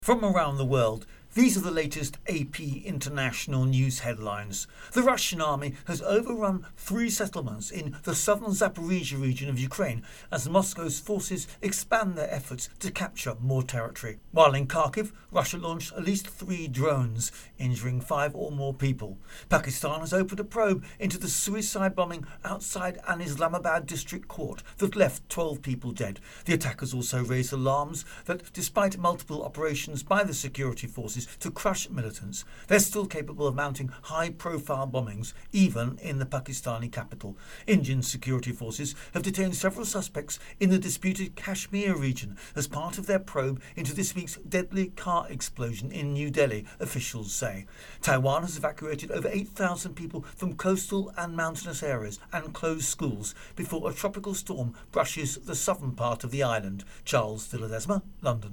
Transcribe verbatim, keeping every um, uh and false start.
From around the world, these are the latest A P International News headlines. The Russian army has overrun three settlements in the southern Zaporizhia region of Ukraine as Moscow's forces expand their efforts to capture more territory. While in Kharkiv, Russia launched at least three drones, injuring five or more people. Pakistan has opened a probe into the suicide bombing outside an Islamabad district court that left twelve people dead. The attackers also raised alarms that despite multiple operations by the security forces to crush militants, they're still capable of mounting high-profile bombings, even in the Pakistani capital. Indian security forces have detained several suspects in the disputed Kashmir region as part of their probe into this week's deadly car explosion in New Delhi, officials say. Taiwan has evacuated over eight thousand people from coastal and mountainous areas and closed schools before a tropical storm brushes the southern part of the island. Charles de Ledesma, London.